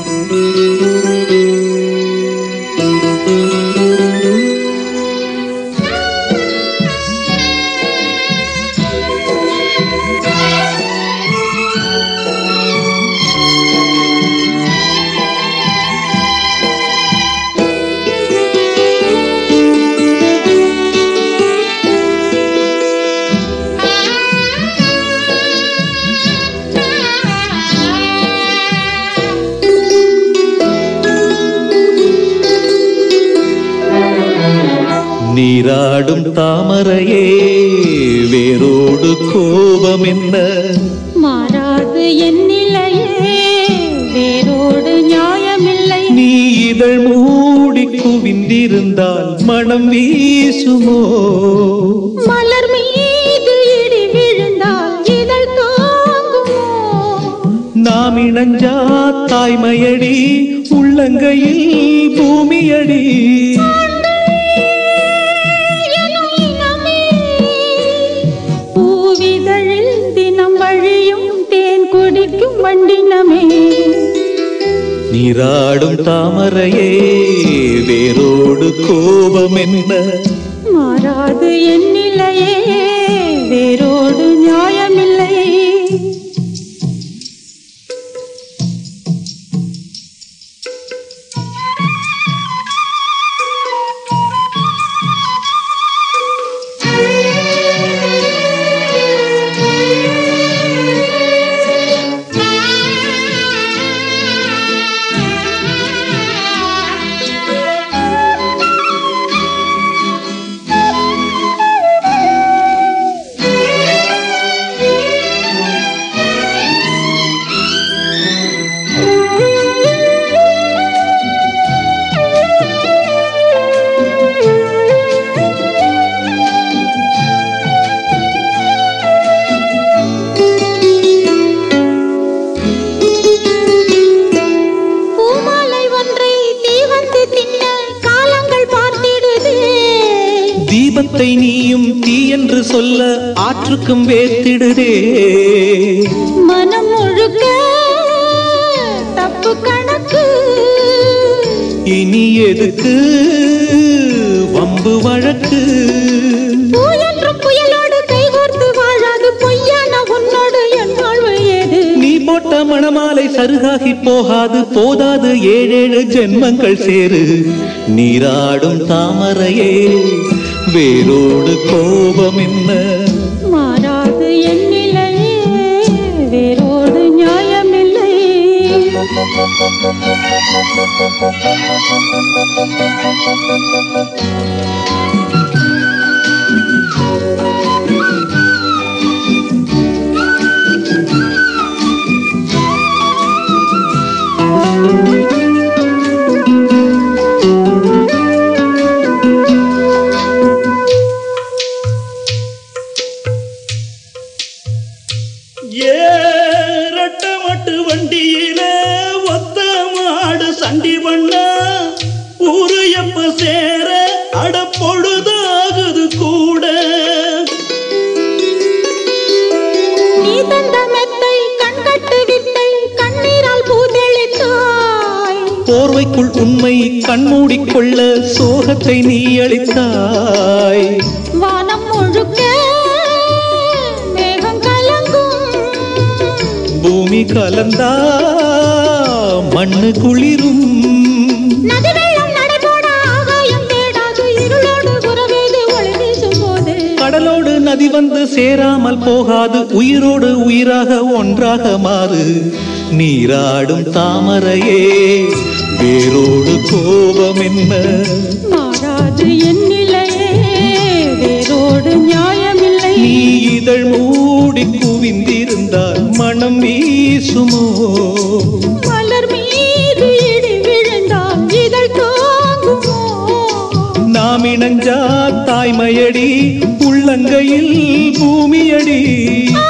நீராடும் தாமரையே வேரோடு கோபம் என்ன மாறாது என் நிலையே வேரோடு நியாயமில்லை. நீ இதழ் மூடி குவிந்திருந்தால் மனம் வீசுமோ? மலர் மீது இடி விழுந்தால் இதழ் தாங்குமோ? நாம் இணைஞ்சா தாய்மையடி உள்ளங்கையில் பூமியடி. நீராடும் தாமரையே வேரோடு கோபம் என்ன மாறாது என் நிலையே வேரோடு நியாயமில்லை. தீபத்தை நீயும் தீ என்று சொல்ல ஆற்றுக்கும் வேத்திடுதே. மனம் முழுக்க தப்பு கணக்கு. இனி எதுக்கு வம்பு வழக்கு? புயலும் புயலோடு கைகோர்த்து வாழாது பொய்யான உன்னோடு என் வாழ்வு ஏது? நீ போட்ட மணமாலை சருகாகி போகாது போதாது 7 ஜென்மங்கள் சேரு. நீராடும் தாமரையே வேரோடு கோபம் என்ன மாறாது என் நிலையே வேரோடு நியாயமில்லை. ஏரட்டமட்டு வண்டியில ஒத்த மாடு சண்டி பண்ண ஊரு எப்ப சேர அட பொழுதாகுது கூட. நீ தந்த மெத்தை கண்கட்டு வித்தை கண்ணீரால் பூதெளித்தாய். போர்வைக்குள் உண்மை கண்மூடிக்கொள்ள சோகத்தை நீ அளித்தாய். வானம் முழுக்க பூமி கலந்தா மண்ணு குளிரும். நதி வெள்ளம் நடைபோட ஆகாயம் தேடாது இருளோடு உறவேது ஒளி வீசும் போது. கடலோடு நதி வந்து சேராமல் போகாது உயிரோடு உயிராக ஒன்றாக மாறு. நீராடும் தாமரையே வேரோடு கோபம் என்ன மாறாது என் நிலையே வேரோடு நியாயமில்லை. நீ இதழ் மூடி குவிந்திருந்தால் மனம் வீசுமோ? மலர் மீது இடி விழுந்தால் இதழ் தாங்குமோ? நாம் இணைஞ்சா தாய்மையடி உள்ளங்கையில் பூமியடி.